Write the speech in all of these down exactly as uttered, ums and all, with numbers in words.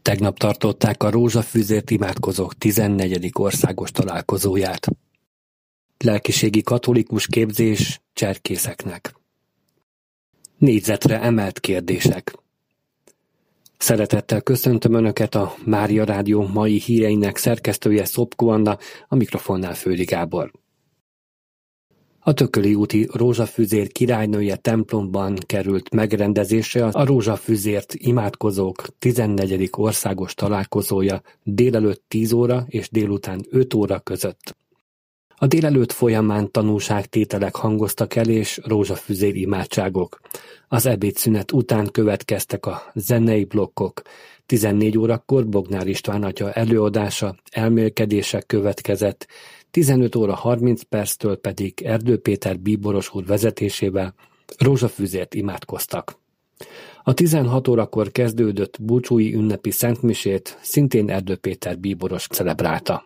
Tegnap tartották a Rózsafüzért imádkozók tizennegyedik országos találkozóját. Lelkiségi katolikus képzés cserkészeknek. Négyzetre emelt kérdések. Szeretettel köszöntöm Önöket, a Mária Rádió mai híreinek szerkesztője Szopko Anna, a mikrofonnál Földi Gábor. A Tököli úti Rózsafüzér királynője templomban került megrendezésre a Rózsafüzért imádkozók tizennegyedik országos találkozója délelőtt tíz óra és délután öt óra között. A délelőtt folyamán tanúságtételek hangoztak el és rózsafüzér imádságok. Az ebédszünet után következtek a zenei blokkok. tizennégy órakor Bognár István atya előadása, elmélkedések következett, tizenöt óra harminc perctől pedig Erdő Péter bíboros úr vezetésével rózsafüzért imádkoztak. A tizenhat órakor kezdődött búcsúi ünnepi szentmisét szintén Erdő Péter bíboros celebrálta.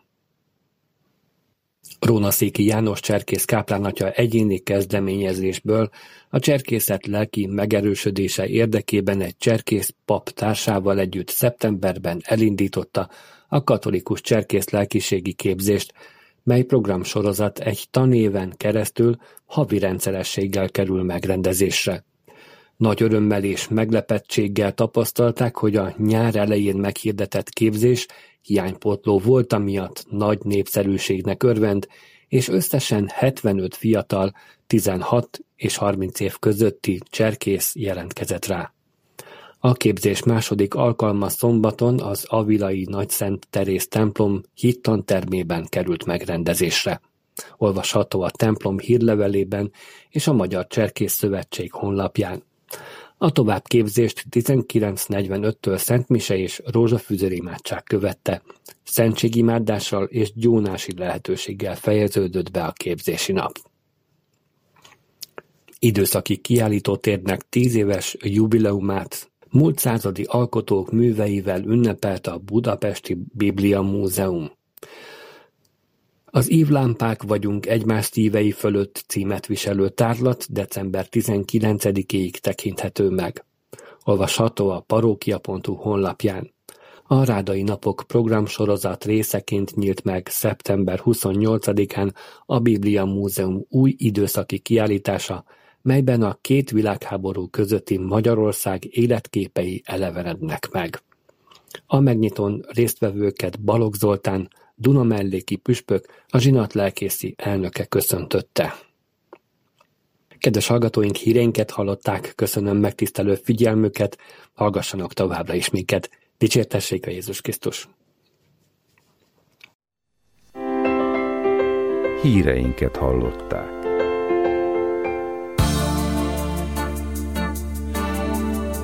Rónaszéki János cserkész káplán atya egyéni kezdeményezésből a cserkészet lelki megerősödése érdekében egy cserkész pap társával együtt szeptemberben elindította a katolikus cserkész lelkiségi képzést, mely programsorozat egy tanéven keresztül havi rendszerességgel kerül megrendezésre. Nagy örömmel és meglepettséggel tapasztalták, hogy a nyár elején meghirdetett képzés hiánypótló volta miatt nagy népszerűségnek örvend, és összesen hetvenöt fiatal, tizenhat és harminc év közötti cserkész jelentkezett rá. A képzés második alkalma szombaton az avilai Nagyszent Teréz templom hittantermében került megrendezésre. Olvasható a templom hírlevelében és a Magyar Cserkész Szövetség honlapján. A továbbképzést tizenkilenc negyvenöttől szentmise és rózsafüzér imádság követte. Szentségimádással és gyónási lehetőséggel fejeződött be a képzési nap. Időszaki kiállítótérnek tíz éves jubileumát múlt századi alkotók műveivel ünnepelte a Budapesti Biblia Múzeum. Az Ívlámpák vagyunk egymás szívei fölött címet viselő tárlat december tizenkilencedikéig tekinthető meg. Olvasható a parókia pont hu honlapján. A Rádai Napok programsorozat részeként nyílt meg szeptember huszonnyolcadikán a Biblia Múzeum új időszaki kiállítása, melyben a két világháború közötti Magyarország életképei elevenednek meg. A megnyitón résztvevőket Balogh Zoltán, Dunamelléki püspök, a zsinat lelkészi elnöke köszöntötte. Kedves hallgatóink, híreinket hallották, köszönöm megtisztelő figyelmüket, hallgassanak továbbra is minket. Dicsértessék a Jézus Krisztus! Híreinket hallották.